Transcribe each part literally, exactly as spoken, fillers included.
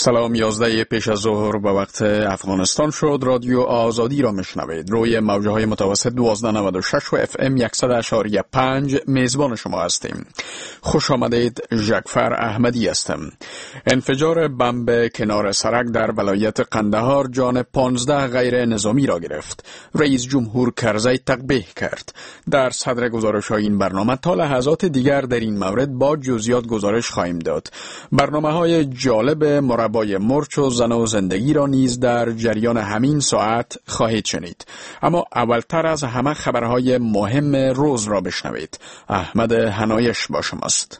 سلام، یازده پیش از ظهر به وقت افغانستان شد. رادیو آزادی را میشنوید روی موجه های متوسط دوازده نود و شش و اف ام صد اشاری پنج. میزبان شما هستیم. خوش آمدید. جعفر احمدی هستم. انفجار بمب کنار سرک در ولایت قندهار جان پانزده غیر نظامی را گرفت. رئیس جمهور کرزی تقبیح کرد. در صدر گزارش های این برنامه تا لحظات دیگر در این مورد با جزئیات گزارش خواهیم داد. برنامه های جالب مربای مرچ و زن و زندگی را نیز در جریان همین ساعت خواهید شنید. اما اولتر از همه خبرهای مهم روز را بشنوید. احمد حنایش با شماست.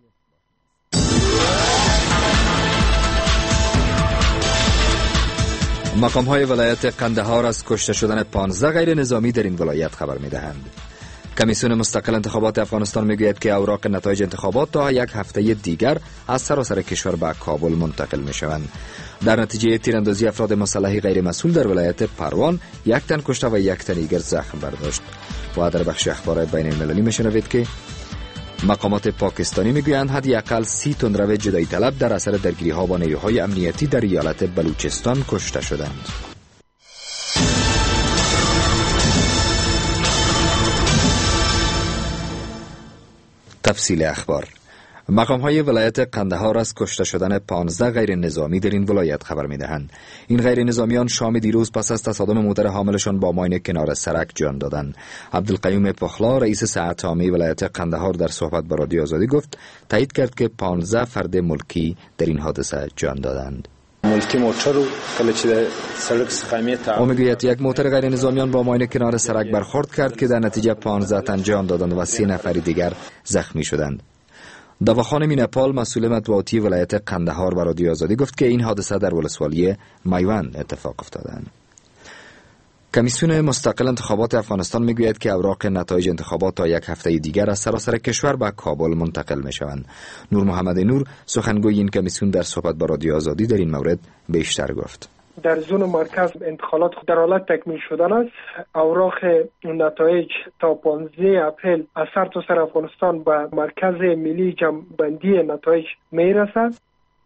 مقام های ولایت قندهار از کشته شدن پانزده غیر نظامی در این ولایت خبر می دهند. کمیسیون مستقل انتخابات افغانستان میگوید که اوراق نتایج انتخابات تا یک هفته دیگر از سراسر کشور به کابل منتقل می شوند. در نتیجه تیراندازی افراد مسلح غیر مسئول در ولایت پروان یک تن کشته و یک تن دیگر زخم برداشت. و در بخش اخبار بین المللی میشنوید که مقامات پاکستانی میگویند حداقل سی تن رو جدایی طلب در اثر درگیری ها با نیروهای امنیتی در ایالت بلوچستان کشته شدند. تفصیل اخبار. مقام های ولایت قندهار از کشته شدن پانزده غیر نظامی در این ولایت خبر می دهند. این غیر نظامیان شام دیروز پس از تصادم موتر حاملشان با ماین کنار سرک جان دادند. عبدالقیوم پخلا رئیس ساعت عامه ولایت قندهار در صحبت با رادیو آزادی گفت تایید کرد که پانزده فرد ملکی در این حادثه جان دادند. ملکی موتر رو کله چې سړک سقامیه تا او میگوید یک موتر غیر نظامیان با ماین کنار سرک برخورد کرد که در نتیجه پانزده تن جان دادند و سی نفر دیگر زخمی شدند. دواخانه مینپال مسئول مطبوعاتی ولایت قندهار و رادیو آزادی گفت که این حادثه در ولسوالی میوند اتفاق افتاده. کمیسیون مستقل انتخابات افغانستان میگوید که اوراق نتایج انتخابات تا یک هفته دیگر از سراسر کشور به کابل منتقل میشوند. نور محمد نور سخنگوی این کمیسیون در صحبت با رادیو آزادی در این مورد بیشتر گفت. در زون مرکز انتخابات در حالت تکمیل شدن است. اوراق نتایج تا پانزده اپریل از سر تا سر افغانستان به مرکز ملی جمع‌بندی نتایج میرسد.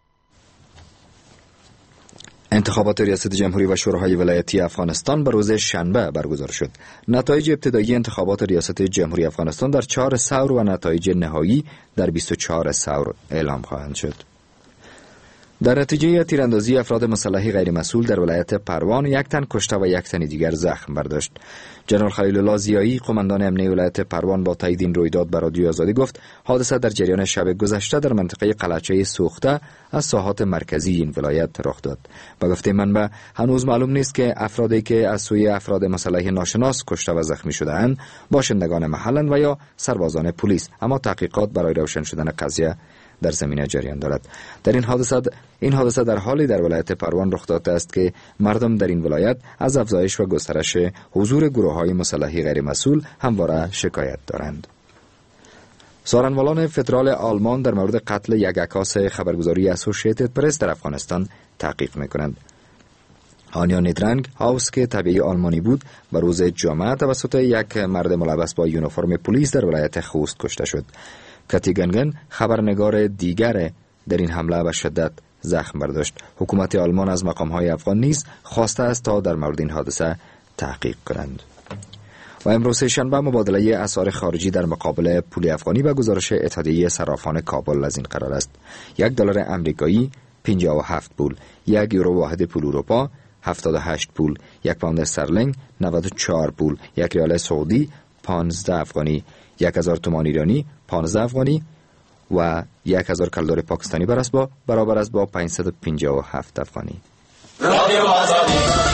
انتخابات ریاست جمهوری و شوراهای ولایتی افغانستان به روز شنبه برگزار شد. نتایج ابتدایی انتخابات ریاست جمهوری افغانستان در چهار ثور و نتایج نهایی در بیست و چهار ثور اعلام خواهند شد. در نتیجه تیراندازی افراد مسلح غیر مسئول در ولایت پروان یک تن کشته و یک تن دیگر زخم برداشت. جنرال خلیل الله ضیایی قماندان امنیه ولایت پروان با تایید این رویداد بر رادیو آزادی گفت حادثه در جریان شب گذشته در منطقه قلعچه سوخته از ساحات مرکزی این ولایت رخ داد. با گفته منبع هنوز معلوم نیست که افرادی که از سوی افراد مسلح ناشناس کشته و زخمی شده‌اند باشندگان محلند و یا سربازان پلیس، اما تحقیقات برای روشن شدن قضیه در زمینه جریان دارد. در این حادثه این حادثه در حالی در ولایت پروان رخ داده است که مردم در این ولایت از افزایش و گسترش حضور گروه‌های مسلحی غیر مسئول همواره شکایت دارند. سارنوالان فدرال آلمان در مورد قتل یک عکاس خبرگزاری اسوسییتد پرس در افغانستان تحقیق می‌کنند. آنیا نیدرنگ هاوس که طبیعی آلمانی بود و روز جمعه توسط یک مرد ملبس با یونیفرم پلیس در ولایت خوست کشته شد. کتی گنگن خبرنگار دیگر در این حمله به شدت زخم برداشت. حکومت آلمان از مقام‌های افغان نیز خواسته است تا در مورد این حادثه تحقیق کنند. و امروز شنبه مبادله اسعار خارجی در مقابل پول افغانی به گزارش اتحادیه صرافان کابل از این قرار است. یک دلار امریکایی پنجاه و هفت پول، یک یورو واحد پول اروپا هفتاد و هشت پول، یک پوند استرلینگ نود و چهار پول، یک ریال سعودی پانزده افغانی، یک هزار تومان ایرانی پانزده افغانی و یک هزار کلدار پاکستانی برابر است با پانصد و پنجاه و هفت افغانی. رادیو آزادی.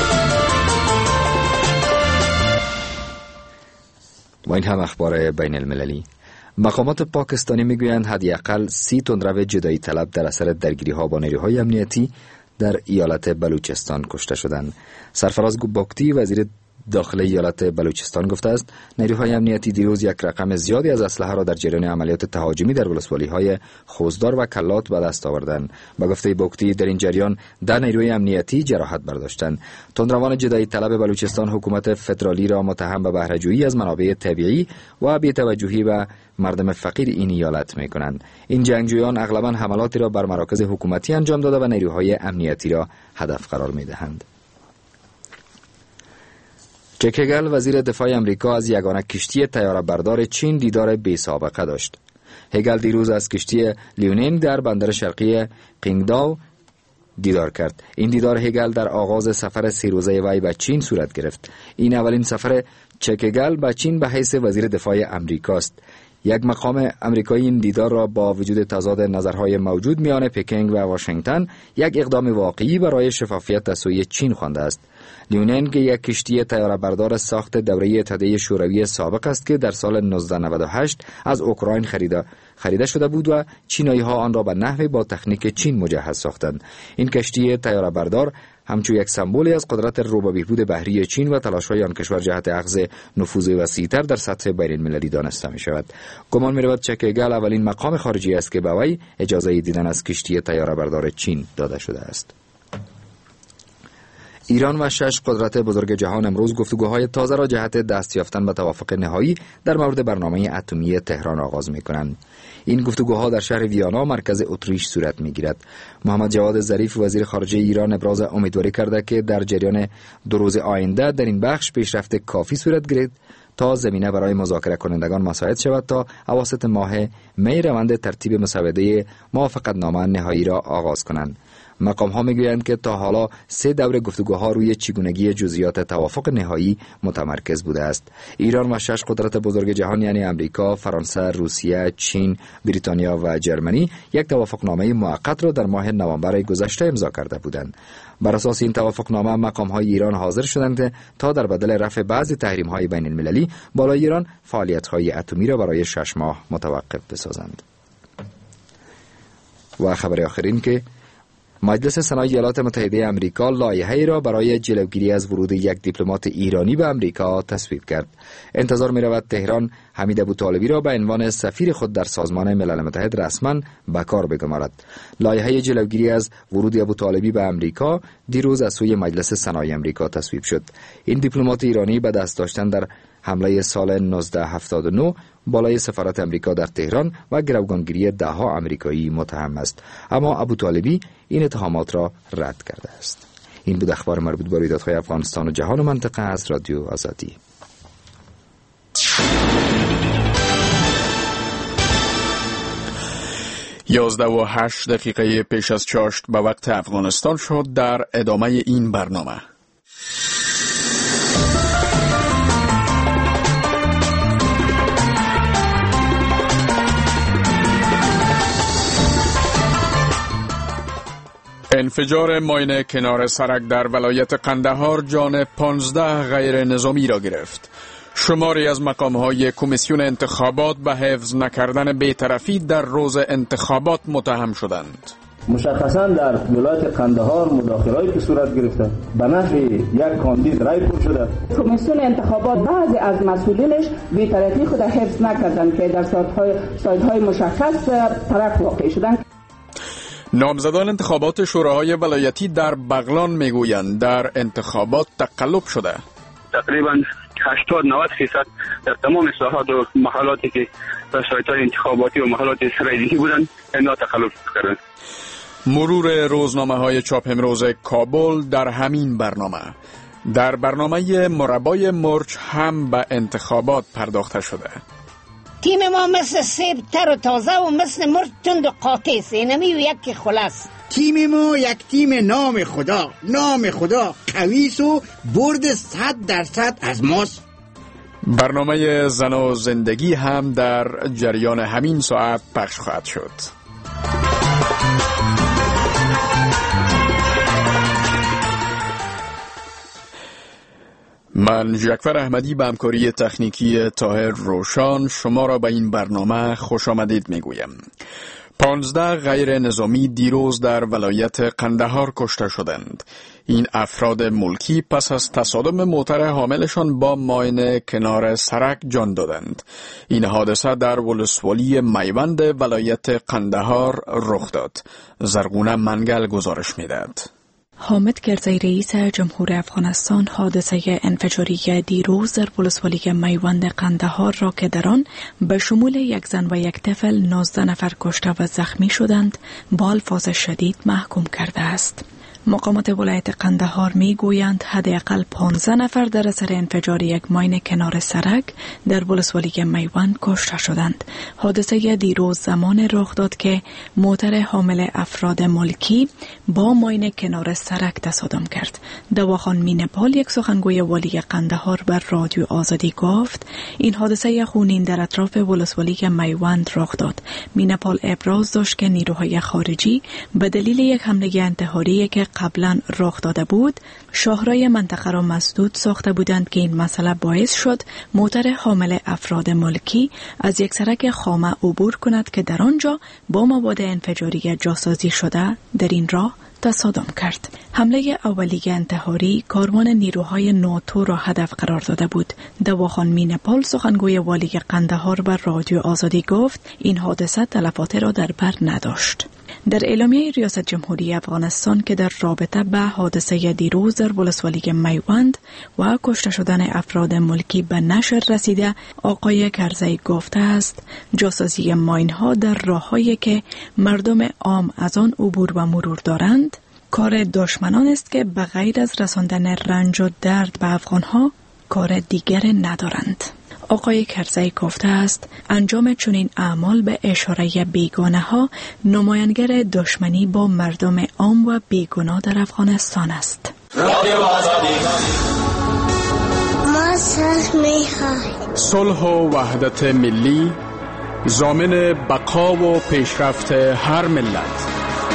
و این هم اخبار بین المللی. مقامات پاکستانی میگویند حداقل سی تندرو جدایی طلب در اثر درگیری ها با نیروهای امنیتی در ایالت بلوچستان کشته شدند. سرفراز گوباکتی وزیر داخلی ایالت بلوچستان گفته است نیروهای امنیتی دیروز یک رقم زیادی از اسلحه را در جریان عملیات تهاجمی در ولسوالی‌های خوزدار و کلات به دست آوردند. به گفته بوکتی در این جریان ده نیروی امنیتی جراحت برداشتند. تندروان جدایی طلب بلوچستان حکومت فدرالی را متهم به بهره‌جویی از منابع طبیعی و بی‌توجهی به مردم فقیر این ایالت می‌کنند. این جنگجویان اغلباً حملاتی را بر مراکز حکومتی انجام داده و نیروهای امنیتی را هدف قرار می‌دهند. چک هگل وزیر دفاع امریکا از یگانه کشتی طیاره بردار چین دیدار بی سابقه داشت. هگل دیروز از کشتی لیونینگ در بندر شرقی قینگداو دیدار کرد. این دیدار هگل در آغاز سفر سی روزه وی به چین صورت گرفت. این اولین سفر چک هگل به چین به حیث وزیر دفاع امریکا است. یک مقام امریکایی این دیدار را با وجود تضاد نظرهای موجود میان پکینگ و واشنگتن یک اقدام واقعی برای شفافیت از سوی چین خوانده است. لیونینگ یک کشتی طیاره بردار ساخت دوره اتحادیه شوروی سابق است که در سال نوزده نود و هشت از اوکراین خریده خریده شده بود و چینایی ها آن را به نحوی با تکنیک چین مجهز ساختند. این کشتی طیاره بردار همچون یک سمبولی از قدرت رو به بهبود بحری چین و تلاش‌های آن کشور جهت اخذ نفوذ وسیع‌تر در سطح بین‌المللی دانسته می‌شود. گمان می‌رود چک هگل اولین مقام خارجی است که به وی اجازه دیدن از کشتی طیاره بردار چین داده شده است. ایران و شش قدرت بزرگ جهان امروز گفتگوهای تازه را جهت دست یافتن به توافق نهایی در مورد برنامه اتمی تهران آغاز می‌کنند. این گفتگوها در شهر ویانا مرکز اتریش صورت می‌گیرد. محمد جواد ظریف وزیر خارجه ایران ابراز امیدواری کرده که در جریان دو روز آینده در این بخش پیشرفت کافی صورت گیرد تا زمینه برای مذاکره کنندگان مساعد شود تا اواسط ماه می روند ترتیب مسوده موافقتنامه نهایی را آغاز کنند. مقام ها میگویند که تا حالا سه دور گفتگوها روی چگونگی جزئیات توافق نهایی متمرکز بوده است. ایران و شش قدرت بزرگ جهان یعنی امریکا، فرانسه، روسیه، چین، بریتانیا و جرمنی یک توافقنامه موقت را در ماه نوامبر گذشته امضا کرده بودند. بر اساس این توافقنامه مقام های ایران حاضر شدند تا در بدل رفع بعضی تحریم های بین المللی بالای ایران فعالیت های اتمی را برای شش ماه متوقف بسازند. و خبر آخرین که مجلس سنای ایالات متحده آمریکا لایحه‌ای را برای جلوگیری از ورود یک دیپلمات ایرانی به آمریکا تصویب کرد. انتظار می‌رود تهران حمید ابوطالبی را به عنوان سفیر خود در سازمان ملل متحد رسما به کار بگمارد. لایحه جلوگیری از ورود ابوطالبی به آمریکا دیروز از سوی مجلس سنای آمریکا تصویب شد. این دیپلمات ایرانی به دست داشتن در حمله سال نوزده هفتاد و نه بالای سفارت امریکا در تهران و گروگانگیری ده ها آمریکایی متهم است، اما ابوطالبی این اتهامات را رد کرده است. این بود اخبار مربوط به رویدادهای افغانستان و جهان و منطقه از رادیو آزادی. یازده و هشت دقیقه پیش از چاشت به وقت افغانستان شد. در ادامه این برنامه انفجار ماین کنار سرک در ولایت قندهار جان پانزده غیر نظامی را گرفت. شماری از مقام‌های کمیسیون انتخابات به حفظ نکردن بی‌طرفی در روز انتخابات متهم شدند. مشخصا در ولایت قندهار مداخله‌ای که صورت گرفته به نفع یک کاندید رای پر شده. کمیسیون انتخابات بعضی از مسئولینش بی‌طرفی خود حفظ نکردند که در ساعت‌های ساعت‌های مشخص طرف واقع شدند. نامزدان انتخابات شوراهای ولایتی در بغلان میگویند در انتخابات تقلب شده. تقریبا هشتاد نود درصد در تمام ساحات و محلاتی که در سایت‌های انتخاباتی و محلات رایگیری بودند اینا تقلب کردند. مرور روزنامه‌های چاپ امروز کابل در همین برنامه. در برنامه مربای مرچ هم به انتخابات پرداخته شده. تیم ما مثل سیب تر و تازه و مثل مرچ تند و قاطع سینمی و یک خلاص. تیم ما یک تیم نام خدا نام خدا قویس و برد صد درصد از ماست. برنامه زن و زندگی هم در جریان همین ساعت پخش خواهد شد. من ژکور احمدی به همکاری تکنیکی طاهر روشان شما را به این برنامه خوش آمدید میگویم. پانزده غیر نظامی دیروز در ولایت قندهار کشته شدند. این افراد ملکی پس از تصادم موتر حاملشان با ماین کنار سرک جان دادند. این حادثه در ولسوالی میوند ولایت قندهار رخ داد. زرغونه منگل گزارش می‌دهد. حامد کرزی رئیس جمهور افغانستان حادثه انفجاری دیروز در ولسوالی میوند قندهار را که در آن به شمول یک زن و یک طفل نوزده نفر کشته و زخمی شدند با الفاظ شدید محکوم کرده است. مقامات ولایت قندهار می گویند حداقل پانزده نفر در اثر انفجار یک ماین کنار سرک در ولسوالی میوند کشته شدند. حادثه دیروز زمان رخ داد که موتر حامل افراد ملکی با ماین کنار سرک تصادم کرد. دواخان مینپال یک سخنگوی والی قندهار بر رادیو آزادی گفت این حادثه خونین در اطراف ولسوالی میوند رخ داد. مینپال ابراز داشت که نیروهای خارجی به دلیل یک حمله انتحاری که قبلا رخ داده بود شاهرای منطقه را مسدود ساخته بودند که این مسئله باعث شد موتر حامل افراد ملکی از یک سرک خامه عبور کند که در آنجا با مواد انفجاری جاسازی شده در این راه تصادم کرد. حمله اولیه انتحاری کاروان نیروهای ناتو را هدف قرار داده بود. دواخان مینپال سخنگوی والی قندهار بر رادیو آزادی گفت این حادثه تلفات را در بر نداشت. در اعلامیه ریاست جمهوری افغانستان که در رابطه به حادثه دیروز در ولسوالی میوند و کشته شدن افراد ملکی به نشر رسیده، آقای کرزی گفته است جاسازی ماین‌ها در راه‌هایی که مردم عام از آن عبور و مرور دارند کار دشمنان است که به غیر از رساندن رنج و درد به افغان‌ها کار دیگر ندارند. آقای کرزی گفته است انجام چنین اعمال به اشاره بیگانه ها نمایانگر دشمنی با مردم عام و بیگناه در افغانستان است. ما صلح می‌خواهیم. صلح و وحدت ملی ضامن بقا و پیشرفت هر ملت.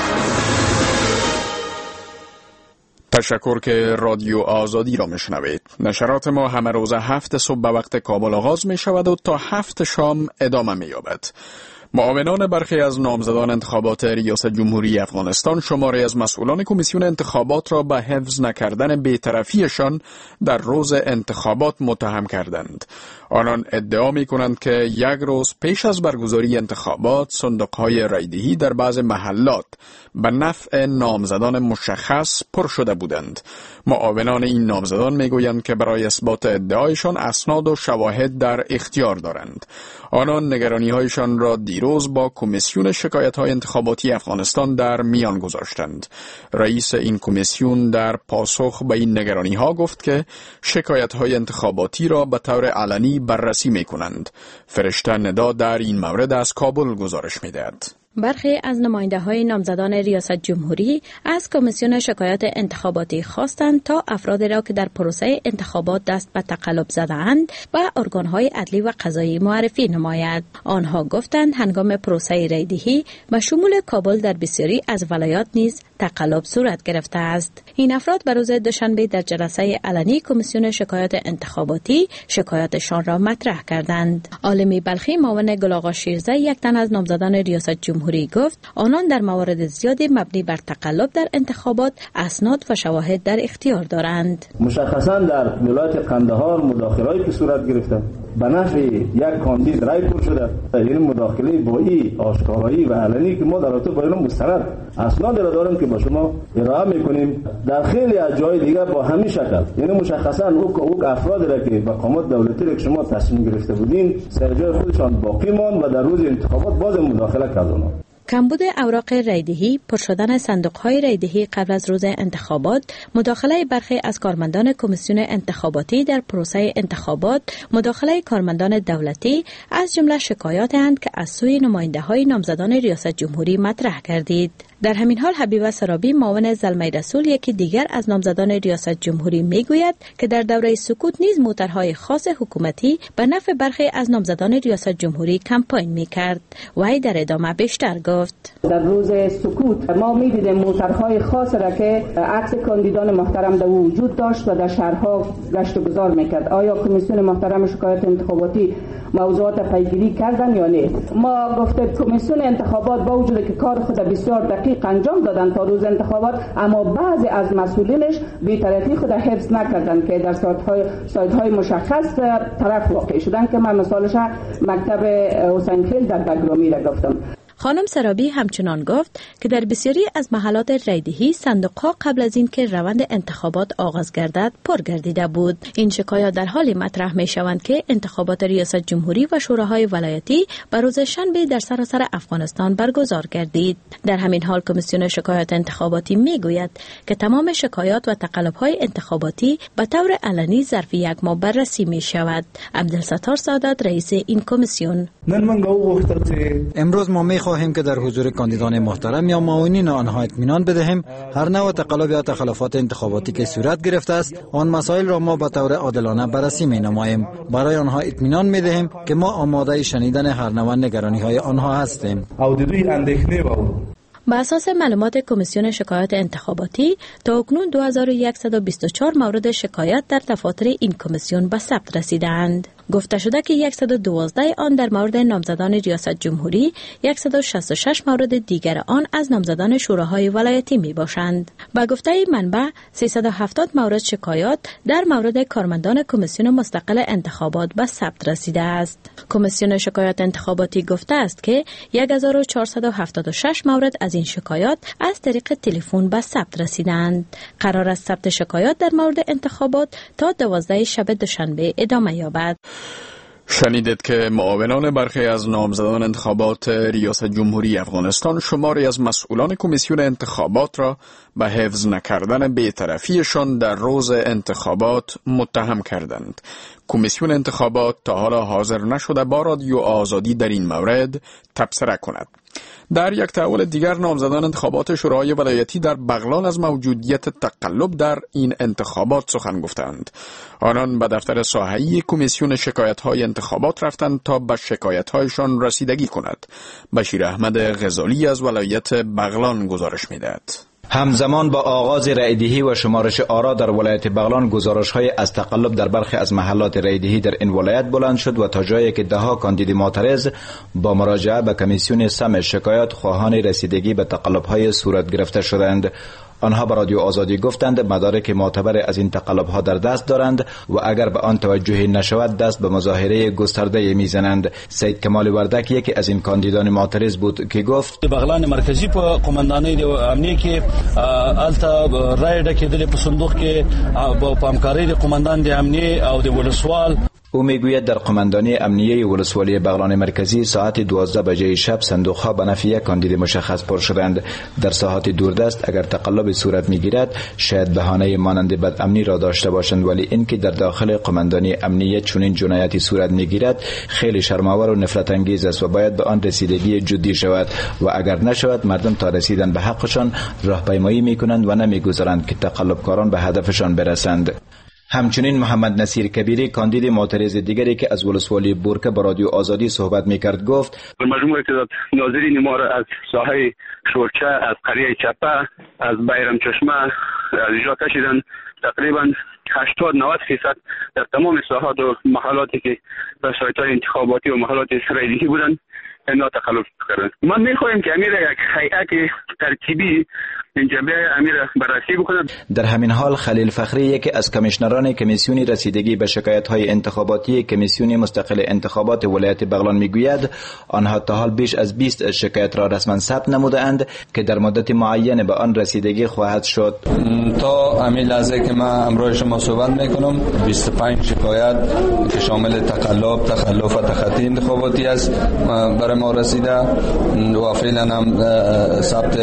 تشکر که رادیو آزادی را میشنوید. نشرات ما همه روز هفت صبح به وقت کابل آغاز می شود و تا هفت شام ادامه می یابد. معاونان برخی از نامزدان انتخابات ریاست جمهوری افغانستان شماری از مسئولان کمیسیون انتخابات را به حفظ نکردن بی‌طرفیشان در روز انتخابات متهم کردند. آنان ادعا می کنند که یک روز پیش از برگزاری انتخابات صندوق‌های رایدهی در بعض محلات به نفع نامزدان مشخص پر شده بودند. معاونان این نامزدان می گویند که برای اثبات ادعایشان اسناد و شواهد در اختیار دارند. آنان نگرانی‌هایشان را دیروز با کمیسیون شکایت‌های انتخاباتی افغانستان در میان گذاشتند. رئیس این کمیسیون در پاسخ به این نگرانی‌ها گفت که شکایت‌های انتخاباتی را به طور علنی بررسی می‌کنند. فرشته ندا در این مورد از کابل گزارش می‌دهد. برخی از نماینده‌های نامزدان ریاست جمهوری از کمیسیون شکایات انتخاباتی خواستند تا افرادی را که در پروسه انتخابات دست به تقلب زده‌اند و ارگان‌های عدلی و قضایی معرفی نماید. آنها گفتند هنگام پروسه رایدهی به شمول کابل در بسیاری از ولایات نیز تقلب صورت گرفته است. این افراد به روز دوشنبه در جلسه علنی کمیسیون شکایات انتخاباتی شکایاتشان را مطرح کردند. عالمی بلخی معاون گل آقا شیرزه یک تن از نامزدان ریاست جمهوری گفت آنان در موارد زیادی مبنی بر تقلب در انتخابات اسناد و شواهد در اختیار دارند. مشخصا در ولایت قندهار مداخله‌ای که صورت گرفته به نفع یک کاندید رای پر شده. این مداخله با این آشکارایی و علنی که ما در رابطه با این مستند اسناد را داریم که با شما ارائه میکنیم. در خیلی از جای دیگر با همین شکل یعنی مشخصا او او افرادی را که مقامات دولتی را که شما تصمیم گرفته بودین سر جای خودشان باقی ماند و در روز انتخابات باز مداخله کردند. کمبود اوراق رایدهی، پر شدن صندوق‌های رایدهی قبل از روز انتخابات، مداخله برخی از کارمندان کمیسیون انتخاباتی در پروسه انتخابات، مداخله کارمندان دولتی از جمله شکایات‌اند که از سوی نماینده‌های نامزدان ریاست جمهوری مطرح کردید. در همین حال حبیبه سرابی معاون زلمه رسول یکی دیگر از نامزدان ریاست جمهوری میگوید که در دوره سکوت نیز موترهای خاص حکومتی به نفع برخی از نامزدان ریاست جمهوری کمپاین میکرد. وی در ادامه بیشتر گفت در روز سکوت ما میدیدیم موترهای خاص را که عکس کاندیدان محترم در وجود داشت و در شهرها گشت و گذار میکرد. آیا کمیسیون محترم شکایت انتخاباتی موضوعات پیگیری کردن یا نه. ما گفته کمیسیون انتخابات با وجود که کار خود بسیار دقیق انجام دادن تا روز انتخابات، اما بعضی از مسئولینش بی‌طرفی خود حفظ نکردن که در سایت‌های سایت‌های مشخص طرف واقع شدن که من مثالش مکتب حسین خیل در بگرامی را گفتم. خانم سرابی همچنان گفت که در بسیاری از محلات رایدهی صندوق‌ها قبل از اینکه روند انتخابات آغاز گردد پر گردیده بود. این شکایات در حالی مطرح می‌شوند که انتخابات ریاست جمهوری و شوراهای ولایتی بر روز شنبه در سراسر افغانستان برگزار گردید. در همین حال کمیسیون شکایات انتخاباتی میگوید که تمام شکایات و تقلب‌های انتخاباتی به طور علنی ظرف یک ماه بررسی می‌شود. عبدالستار سعادت رئیس این کمیسیون: امروز ما می خواهیم که در حضور کاندیدان محترم یا معاونین آنها اطمینان بدهیم هر نوع تقلب یا تخلفات انتخاباتی که صورت گرفته است آن مسائل را ما به طور عادلانه بررسی می نماییم. برای آنها اطمینان می دهیم که ما آماده شنیدن هر نوع نگرانی های آنها هستیم. با اساس معلومات کمیسیون شکایات انتخاباتی تا اکنون دو هزار و صد و بیست و چهار مورد شکایت در دفاتر این کمیسیون به ثبت رسیدند. گفته شده که صد و دوازده آن در مورد نامزدان ریاست جمهوری، صد و شصت و شش مورد دیگر آن از نامزدان شوراهای ولایتی می باشند. با گفته منبع سیصد و هفتاد مورد شکایات در مورد کارمندان کمیسیون مستقل انتخابات به ثبت رسیده است. کمیسیون شکایات انتخاباتی گفته است که هزار و چهارصد و هفتاد و شش مورد از این شکایات از طریق تلفن به ثبت رسیدند. قرار است ثبت شکایات در مورد انتخابات تا دوازده شب دوشنبه ادامه یابد. شنیدید که معاونان برخی از نامزدان انتخابات ریاست جمهوری افغانستان شماری از مسئولان کمیسیون انتخابات را به حفظ نکردن بی‌طرفیشان در روز انتخابات متهم کردند. کمیسیون انتخابات تا حالا حاضر نشده با رادیو آزادی در این مورد تبصره کند. در یک تحول دیگر نامزدان انتخابات شورای ولایتی در بغلان از موجودیت تقلب در این انتخابات سخن گفتند. آنان به دفتر ساحه‌ای کمیسیون شکایت‌های انتخابات رفتند تا به شکایت‌هایشان رسیدگی کند. بشیر احمد غزالی از ولایت بغلان گزارش می‌دهد. همزمان با آغاز رایدهی و شمارش آرا در ولایت بغلان گزارش‌های از تقلب در برخی از محلات رایدهی در این ولایت بلند شد و تا جایی که ده‌ها کاندید معترض با مراجعه به کمیسیون سم شکایات خواهان رسیدگی به تقلب‌های صورت گرفته شدند. آنها به رادیو آزادی گفتند مدارک معتبر از این تقلب‌ها در دست دارند و اگر به آن توجه نشود دست به مظاهره گسترده میزنند. سید کمال وردک یکی از این کاندیدان معترض بود که گفت بغلان مرکزی په قومندانۍ امنیه کې التا رایډ کې د صندوق کې په همکارۍ د قومندان د امنیه او د ولسوال. او میگوید در قماندانی امنیه ولسوالی بغلان مرکزی ساعت دوازده بجه شب صندوق‌ها به نفع یک کاندید مشخص پر شدند. در ساحات دوردست اگر تقلب صورت میگیرد شاید بهانه مانند بدامنی را داشته باشند، ولی اینکه در داخل قماندانی امنیه چنین جنایتی صورت میگیرد خیلی شرم‌آور و نفرت انگیز است و باید به آن رسیدگی جدی شود و اگر نشود مردم تا رسیدن به حقشان راهپیمایی میکنند و نمیگذارند که تقلبکاران به هدفشان برسند. همچنین محمد نصیر کبیری کاندید معترض دیگری که از ولسوالی بورکه با رادیو آزادی صحبت میکرد گفت مجموعه تعداد ناظرین ما را از ساحه شورچه، از قریه چپه، از بیرم چشمه از اینجا کشیدن. تقریبا هشتاد نود درصد در تمام ساحات و محلاتی که به سایت‌های انتخاباتی و محلات رایدهی بودن اینا تخلف کردن. من میخوایم که امیر یک هیئت ترتیبی اینجا به امیر بررسی بکنه. در همین حال خلیل فخری یکی از کمیشنران کمیسیون رسیدگی به شکایت‌های انتخاباتی کمیسیون مستقل انتخابات ولایت بغلان میگوید آنها تا حال بیش از بیست شکایت را رسما ثبت نمودند که در مدت معین به آن رسیدگی خواهد شد. تا همین لحظه که من امروز شما صحبت میکنم بیست و پنج شکایت که شامل تقلب، تخلف و تخطی انتخاباتی است برای ما رسیده و فعلا هم ثبت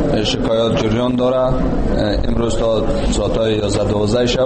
شکایات جریان داره. امروز تا ساعت یازده دوازده شب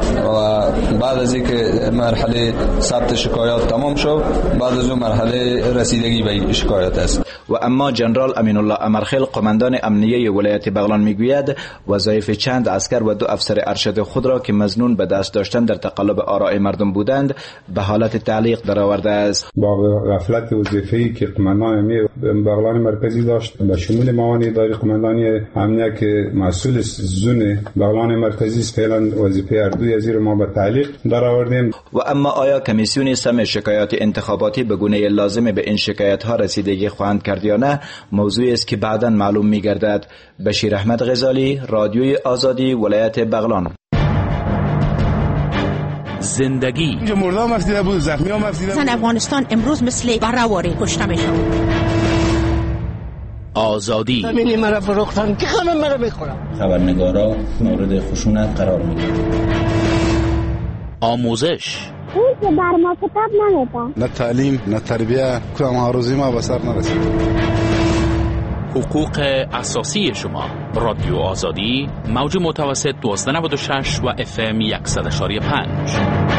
و بعد از اینکه مرحله ثبت شکایات تمام شد بعد از اون مرحله رسیدگی به شکایات است. و اما جنرال امین الله امرخیل قماندان امنیه ولایت بغلان میگوید وظایف چند عسکر و دو افسر ارشد خود را که مظنون به دست داشتن در تقلب آراء مردم بودند به حالت تعلیق درآورده است. با غفلت وظیفه‌ای که قماندان امنیه بغلان مرکزی داشت به شمول معاون اداری قماندانی امنیه یک مسئول زون بغلان مرکزی است. فعلا وظیفه اردوی از ما به تعلیق در آوردیم. و اما آیا کمیسیون سم شکایات انتخاباتی به گونه لازم به این شکایت ها رسیدگی خواهند کرد یا نه، موضوعی است که بعداً معلوم می گردد. بشیر احمد غزالی، رادیوی آزادی، ولایت بغلان. زندگی اینجا مردا مفسیده بود، زخمی ها مفسیده بود. زن افغانستان امروز مثل برهواری کشته میشه. آزادی همینی مرا فروختن که همه مرا میخورم. خبرنگارا مورد خشونت قرار میگیرن. آموزش اون که بر ما کتاب نمیده. نه تعلیم نه تربیه، کدام آرزوی ما به سر نرسید. حقوق اساسی شما. رادیو آزادی، موج متوسط دوازده نود و شش و اف ام صد و پنج.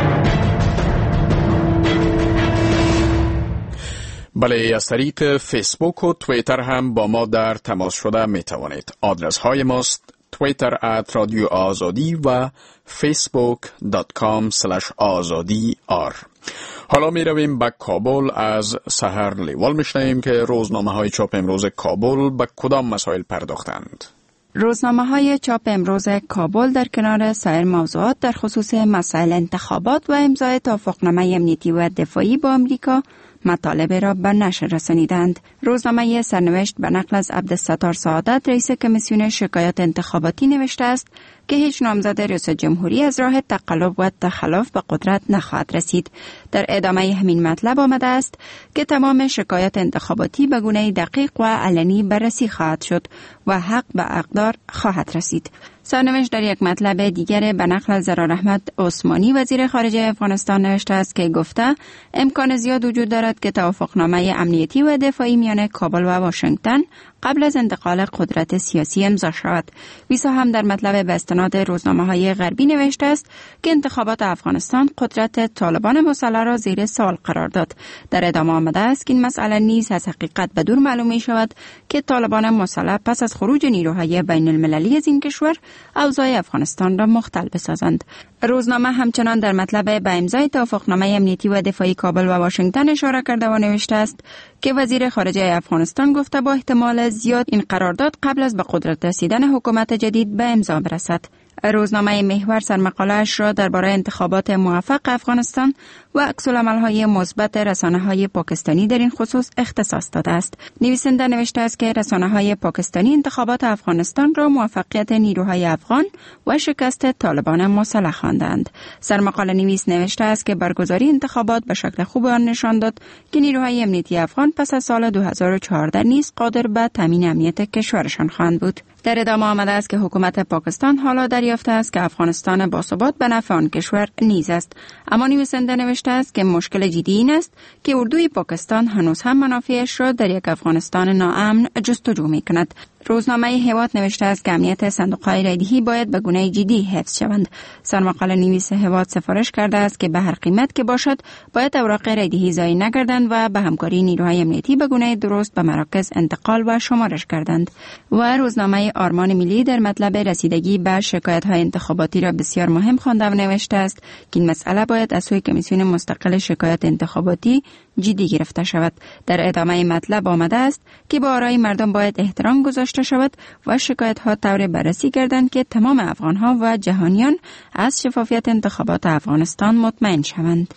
بله، از طریق فیسبوک و توییتر هم با ما در تماس شده می توانید. آدرس های ماست توییتر ات رادیو آزادی و فیسبوک دات کام سلش آزادی آر. حالا می رویم به کابل. از سحر لیوال می شنویم که روزنامه های چاپ امروز کابل به کدام مسائل پرداختند. روزنامه های چاپ امروز کابل در کنار سایر موضوعات در خصوص مسائل انتخابات و امضای توافقنامه امنیتی و دفاعی با آمریکا مطالب را به نشر رسانیدند. روزنامه سرنوشت به نقل از عبدالستار سعادت رئیس کمیسیون شکایات انتخاباتی نوشته است که هیچ نامزد ریاست جمهوری از راه تقلب و تخلف به قدرت نخواهد رسید. در ادامه همین مطلب آمده است که تمام شکایات انتخاباتی به گونه دقیق و علنی بررسی خواهد شد و حق به اقدار خواهد رسید. سرنوشت در یک مطلب دیگر به نقل از ضرار احمد عثمانی وزیر خارجه افغانستان نوشته است که گفته امکان زیاد وجود دارد که توافقنامه امنیتی و دفاعی میان کابل و واشنگتن قبل از انتقال قدرت سیاسی امضا شود. ویسا هم در مطلب به استناد روزنامه های غربی نوشته است که انتخابات افغانستان قدرت طالبان مسلح را زیر سوال قرار داد. در ادامه آمده است که این مسئله نیز از حقیقت به دور معلوم می شود که طالبان مسلح پس از خروج نیروهای بین المللی از این کشور اوضاع افغانستان را مختل بسازند. روزنامه همچنان در مطلب به امضای توافقنامه امنیتی و دفاعی کابل و واشنگتن اشاره کرده و نوشته است که وزیر خارجه افغانستان گفته با احتمال زیاد این قرارداد قبل از به قدرت رسیدن حکومت جدید به امضا برسد. روزنامه محور سرمقاله‌اش را درباره انتخابات موفق افغانستان و عکس‌العمل‌های مثبت رسانه‌های پاکستانی در این خصوص اختصاص داده است. نویسنده نوشته است که رسانه‌های پاکستانی انتخابات افغانستان را موفقیت نیروهای افغان و شکست طالبان مسلح خواندند. سرمقاله نویس نوشته است که برگزاری انتخابات به شکل خوب آن نشان داد که نیروهای امنیتی افغان پس از سال دو هزار و چهارده نیز قادر به تامین امنیت کشورشان خواهند بود. در ادامه آمده است که حکومت پاکستان حالا دریافته است که افغانستان باثبات به نفع آن کشور نیز است. اما نویسنده نوشته است که مشکل جدی این است که اردوی پاکستان هنوز هم منافعش را در یک افغانستان ناامن جستجو می‌کند. روزنامه هوات نوشته است که امنیت صندوق‌های رایدهی باید به گونه جدی حفظ شوند. سرمقاله نویس هوات سفارش کرده است که به هر قیمت که باشد باید اوراق رایدهی ضایع نگردند و به همکاری نیروهای امنیتی به گونه درست به مراکز انتقال و شمارش کردند. و روزنامه آرمان ملی در مطلب رسیدگی به شکایت‌های انتخاباتی را بسیار مهم خوانده و نوشته است که این مسئله باید از سوی کمیسیون مستقل شکایت انتخاباتی جدی گرفته شود. در ادامه مطلب آمده است که به آرای مردم باید احترام گذاشته شود و شکایت‌ها طور بررسی گردند که تمام افغان‌ها و جهانیان از شفافیت انتخابات افغانستان مطمئن شوند.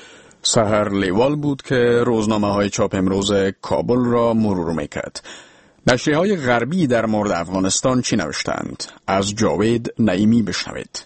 سحر لیوال بود که روزنامه های چاپ امروز کابل را مرور میکرد. نشریه‌های غربی در مورد افغانستان چی نوشتند؟ از جاوید نعیمی بشنوید.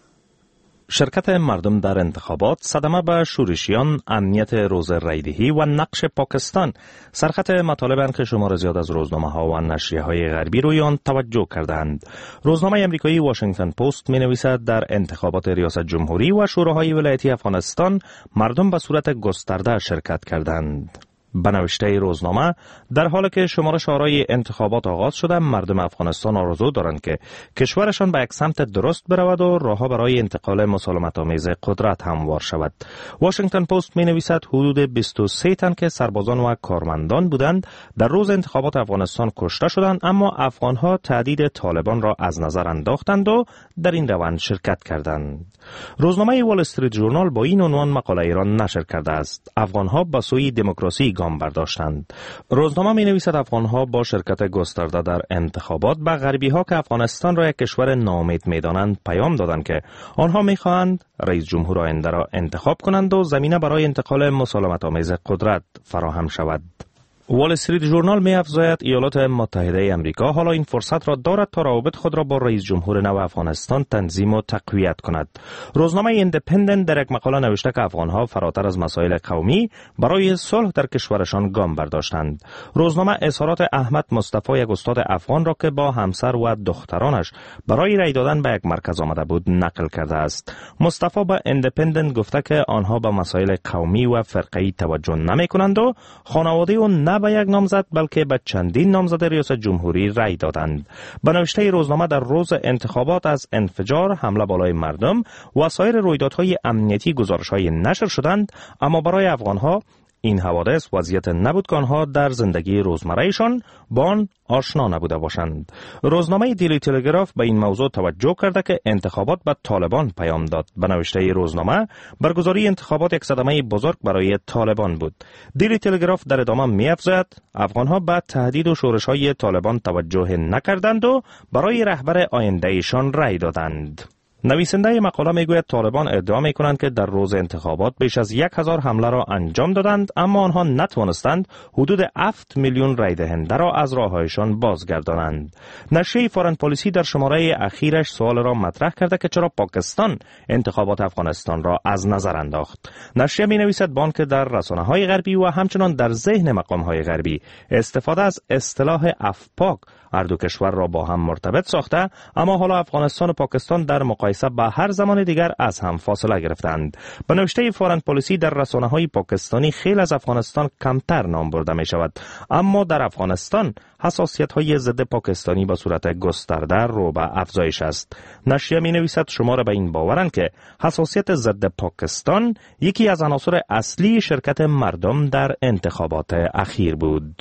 شرکت مردم در انتخابات، صدمه به شورشیان، امنیت روز رایدهی و نقش پاکستان سرخط مطالبند که شمار زیاد از روزنامه ها و نشریه های غربی روی آن توجه کردند. روزنامه امریکایی واشنگتن پست می نویسد در انتخابات ریاست جمهوری و شوراهای ولایتی افغانستان مردم به صورت گسترده شرکت کردند. به نوشته روزنامه، در حالی که شمارش آرای انتخابات آغاز شده، مردم افغانستان آرزو دارند که کشورشان به یک سمت درست برود و راهها برای انتقال مسالمت آمیز قدرت هموار شود. واشنگتن پست می نویسد حدود بیست و سه تن که سربازان و کارمندان بودند در روز انتخابات افغانستان کشته شدند، اما افغانها تهدید طالبان را از نظر انداختند و در این روند شرکت کردند. روزنامه وال استریت ژورنال با این عنوان مقاله ایران نشر کرده است: افغانها به سوی دموکراسی گام برداشتند. روزنامه می نویسد افغانها با شرکت گسترده در انتخابات به غربی ها که افغانستان را یک کشور ناامید می دانند پیام دادند که آنها می خواهند رئیس جمهور آینده را انتخاب کنند و زمینه برای انتقال مسالمت آمیز قدرت فراهم شود. وال استریت ژورنال می افزاید ایالات متحده امریکا حالا این فرصت را دارد تا روابط خود را با رئیس جمهور نو افغانستان تنظیم و تقویت کند. روزنامه ایندیپندنت در یک مقاله نوشته که افغانها فراتر از مسائل قومی برای صلح در کشورشان گام برداشتند. روزنامه اظهارات احمد مصطفی، یک استاد افغان را که با همسر و دخترانش برای رای دادن به یک مرکز آمده بود نقل کرده است. مصطفی به ایندیپندنت گفته که آنها به مسائل قومی و فرقه‌ای توجه نمی کنند و خانواده و نه به یک نامزد بلکه به چندین نامزد ریاست جمهوری رای دادند. به نوشته روزنامه در روز انتخابات از انفجار، حمله بالای مردم و سایر رویدادهای امنیتی گزارش‌های نشر شدند، اما برای افغانها این حوادث وضعیت نبود که آنها در زندگی روزمره‌شان با آن آشنا نبوده باشند. روزنامه دیلی تلگراف به این موضوع توجه کرده که انتخابات به طالبان پیام داد. به نوشته روزنامه برگزاری انتخابات یک صدمه بزرگ برای طالبان بود. دیلی تلگراف در ادامه می‌افزاید افغانها به تهدید و شورش‌های طالبان توجه نکردند و برای رهبر آینده‌شان رأی دادند. نویسنده مقاله میگوید طالبان ادعا میکنند که در روز انتخابات بیش از یک هزار حمله را انجام دادند، اما آنها نتوانستند حدود هفت میلیون رای دهنده را از راههایشان بازگردانند. نشریه فارن پالیسی در شماره اخیرش سوال را مطرح کرده که چرا پاکستان انتخابات افغانستان را از نظر انداخت. نشریه می نویسد با آنکه در رسانه‌های غربی و همچنان در ذهن مقام‌های غربی استفاده از اصطلاح افپاک هر دو کشور را با هم مرتبط ساخته، اما حالا افغانستان و پاکستان در مقایسه با هر زمان دیگر از هم فاصله گرفتند. به نوشته فارن پالیسی در رسانه‌های پاکستانی خیلی از افغانستان کمتر نام برده می شود، اما در افغانستان حساسیت‌های ضد پاکستانی به صورت گسترده رو به افزایش است. نشریه می نویسد شمار به این باورند که حساسیت ضد پاکستان یکی از عناصر اصلی شرکت مردم در انتخابات اخیر بود.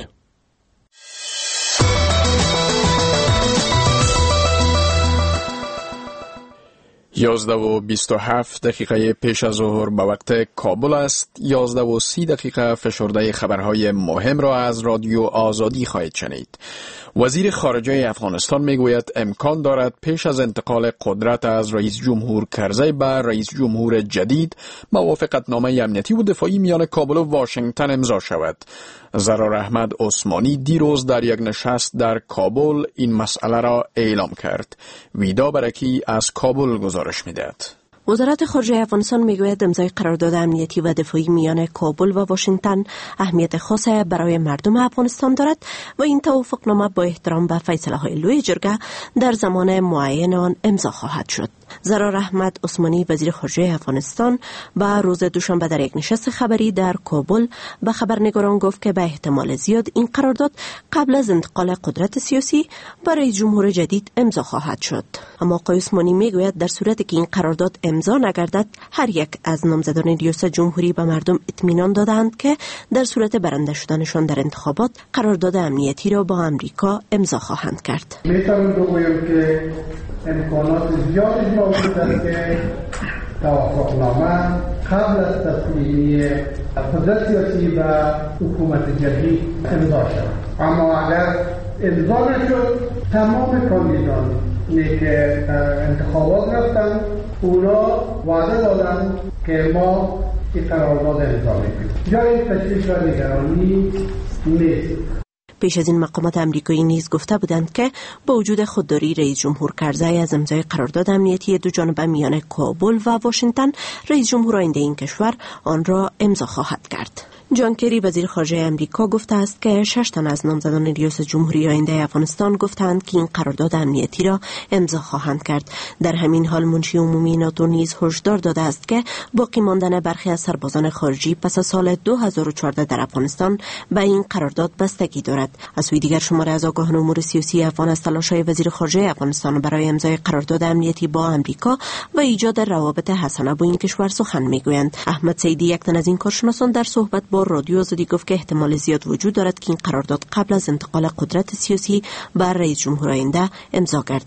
یازده و بیست و هفت دقیقه پیش از ظهر به وقت کابل است. یازده و سی دقیقه فشرده خبرهای مهم را از رادیو آزادی خواهید شنید. وزیر خارجه افغانستان میگوید امکان دارد پیش از انتقال قدرت از رئیس جمهور کرزی به رئیس جمهور جدید موافقتنامه امنیتی و دفاعی میان کابل و واشنگتن امضا شود. زرار احمد عثمانی دیروز در یک نشست در کابل این مسئله را اعلام کرد. ویدا برکی از کابل گزارش میدهد. وزارت خارجه افغانستان میگوید امضای قرارداد امنیتی و دفاعی میان کابل و واشنگتن اهمیت خاصی برای مردم افغانستان دارد و این توافقنامه با احترام به فیصله های لوی جرگه در زمان معین آن امضا خواهد شد. زرار احمد عثمانی وزیر خارجه افغانستان به روز دوشنبه در یک نشست خبری در کابل به خبرنگاران گفت که به احتمال زیاد این قرارداد قبل از انتقال قدرت سیاسی برای جمهور جدید امضا خواهد شد. اما آقای عثمانی میگوید در صورتی که این قرارداد امضا نگردد هر یک از نامزدان ریاست جمهوری به مردم اطمینان دادند که در صورت برنده شدنشان در انتخابات قرارداد امنیتی را با امریکا امضا خواهند کرد. میتونم بگویم که امکانات زیادی موجود است که توافقنامه قبل از تصمیم قدرت سیاسی و حکومت جدید امضا شود، اما اگر امضا نشد تمام کاندیدان که انتخابات رفتن اونا وعده دادن که ما این قرارداد امضا میکنیم. جای تشویش و نگرانی نیست. پیش از این مقامات امریکایی نیز گفته بودند که با وجود خودداری رئیس جمهور کرزی از امضای قرارداد امنیتی دو جانبه میان کابل و واشنگتن، رئیس جمهور آینده این کشور آن را امضا خواهد کرد. جان کری وزیر خارجه امریکا گفته است که شش تن از نامزدان ریاست جمهوری آینده افغانستان گفتند که این قرارداد امنیتی را امضا خواهند کرد. در همین حال منشی عمومی ناتو نیز هشدار داده است که باقی ماندن برخی از سربازان خارجی پس از سال دو هزار و چهارده در افغانستان به این قرارداد بستگی دارد. از سوی دیگر شماره از آگاهان امور سیاسی افغان از تلاش‌های وزیر خارجه افغانستان برای امضای قرارداد امنیتی با امریکا و ایجاد روابط حسنه با این کشور سخن میگویند. احمد سیدی، یک تن از این کارشناسان، در صحبت با رادیو آزادی گفت که احتمال زیاد وجود دارد که این قرارداد قبل از انتقال قدرت سیاسی بر رئیس جمهور آینده امضا گردد.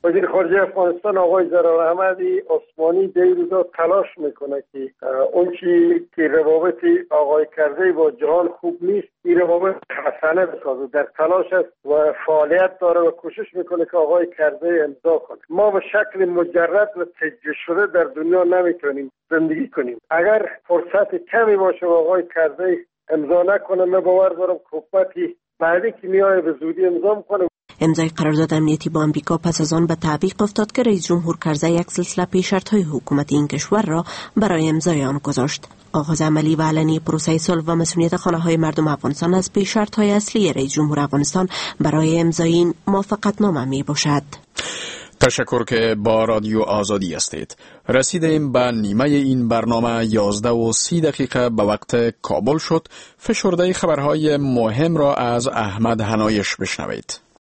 وزیر خارجه افغانستان آقای ضرار احمد عثمانی در روزا تلاش میکنه که اون چی که روابط آقای کرزی با جهان خوب نیست این روابط حسنه بسازه، در تلاش است و فعالیت داره و کوشش میکنه که آقای کرزی امضا کنه. ما به شکل مجرد و تجزیه شده در دنیا نمیتونیم زندگی کنیم. اگر فرصت کمی باشه و آقای کرزی امضا نکنه، من باور دارم که حکومتی بعدی که میایه به زودی امضا میکنه. امضای قرارداد امنیتی با آمریکا پس از آن به تعویق افتاد که رئیس جمهور کرزی یک سلسله پیش‌شرط‌های حکومت این کشور را برای امضای آن گذاشت. آغاز عملی و علنی پروسه صلح و مسئولیت خانه‌های مردم افغانستان از پیش‌شرط‌های اصلی رئیس جمهور افغانستان برای امضای این موافقتنامه میباشد. تشکر که با رادیو آزادی هستید. رسیدیم به نیمه این برنامه. یازده و سی دقیقه به وقت کابل شد. فشرده خبرهای مهم را از احمد هنایش بشنوید.